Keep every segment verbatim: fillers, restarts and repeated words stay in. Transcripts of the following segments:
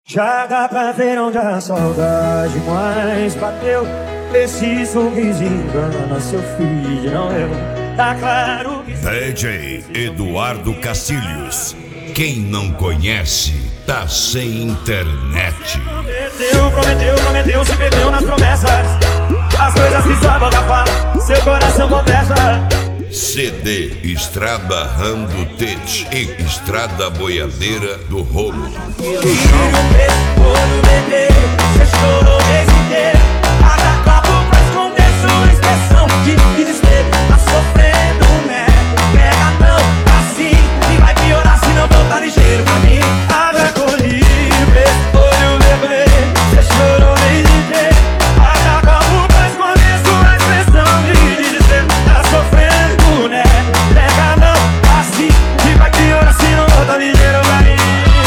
Já dá pra ver onde a saudade mais bateu. Esse sorrisinho engana seu filho, não eu. Tá claro que... D J Eduardo Castilhos. Quem não conhece, tá sem internet. Prometeu, prometeu, prometeu, se perdeu nas promessas. As coisas que só boca fala, seu coração conversa. C D Estrada Rando Tete e Estrada Boiadeira do Rolo. Você chorou o mês inteiro. Cada copo pra esconder sua expressão de desespero. Tá sofrendo, né? Pega não, assim. E vai piorar se não voltar ligeiro pra mim. Abra com livre, olho lembrei. Você chorou o mês inteiro. Cada copo pra esconder sua expressão de desespero. Tá sofrendo, né? Pega não, assim. E vai piorar se não voltar ligeiro pra mim.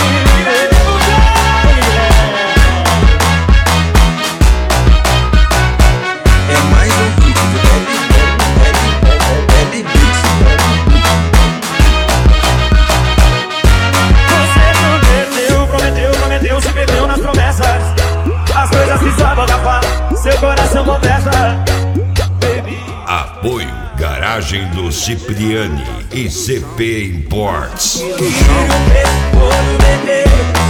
Seu coração conversa, baby. Apoio Garagem do Cipriani e C P Imports. Olho, bebê,